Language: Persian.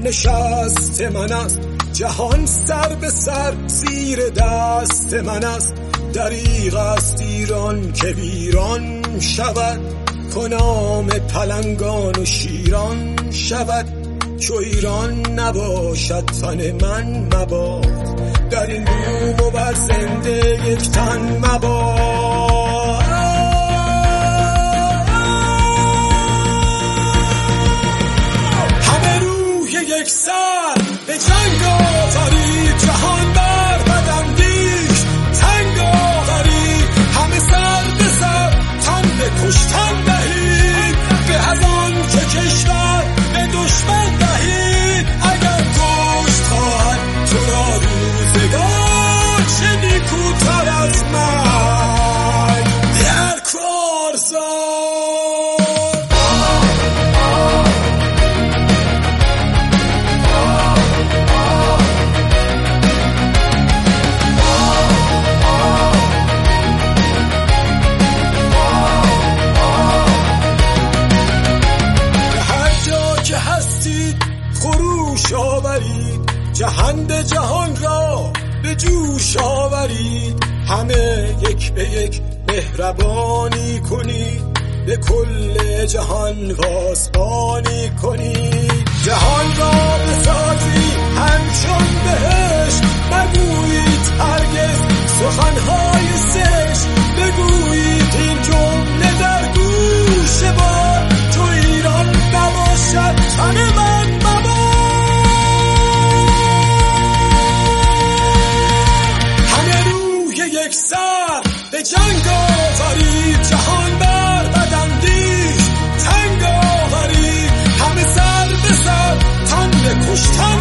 نشست من است، جهان سر به سر زیر دست من است. دریغ است ایران که ویران شود، کنام پلنگان و شیران شود. چو ایران نباشد تن من مباد، در این بوم و بر زنده یک تن مباد. همه روح یک سر به جنگ آورید، جهان بر بداندیش تنگ آورید. همه سر به سر تن به کشتن دهید، به از آن که کشور به دشمن دهید. اگر کشت خواهد تو را روزگار، چه نیکوتر از من در کارزار. خروش آورید، جهان جهان را به جوش آورید. همه یک به یک مهربانی کنید، به کل جهان واسبانی کنید. جهان را بسازید همچون بهشت، مگویید هرگز سخنهای زشت. بگویید این جمله در گوش ما، تو ایران نباشد تن من مباد. همه روح یک سر به جنگ آورید، جهان بر بداندیش تنگ آورید. همه سر به سر تن به کشتن